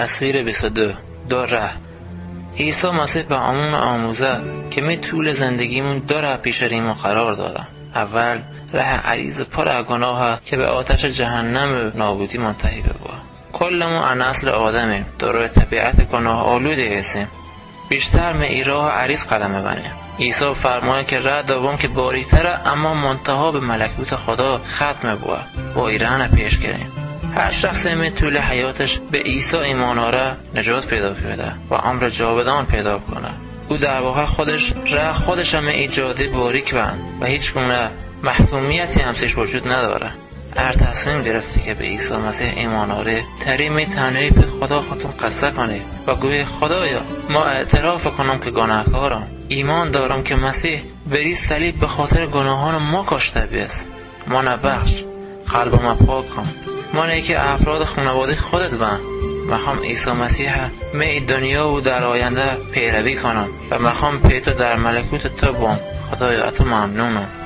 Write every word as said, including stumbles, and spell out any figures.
تصویر بیست و دو. دو ره. عیسی مسیح به همون آموزه که می طول زندگیمون دو ره پیش ریمو قرار داده. اول ره عریض پر از گناه که به آتش جهنم نابودی منتهی بود. کلمون از نسل آدمیم، دارای طبیعت گناه آلوده هستیم. بیشتر می ای راه عریض قدم ببریم. عیسی فرمایه که ره دوم که باریک‌تره اما منتها به ملکوت خدا ختم بود. با ایران پیش گیریم. هر شخصی می طول حیاتش به عیسی ایمان آره نجات پیدا کرده و عمر جاودان پیدا کنه. او در واقع خودش ره خودش هم ایجادی باریک بند و هیچ گونه محکومیتی همسش وجود نداره. هر تصمیم گرفتی که به عیسی مسیح ایمان آوری تریم تنهایی به خدا خودتون قصه کنی و گوی خدایا ما اعتراف کنم که گناهکارم، ایمان دارم که مسیح بری صلیب به خاطر گناهان ما کشته بیست، ما نبخش، قلب ما پاک کن، ما نه که افراد خانواده خودت بند. میخوام عیسی مسیح می دنیا و در آینده پیروی کنم و میخوام پیتو در ملکوت تو بام. خدایا تو ممنونم.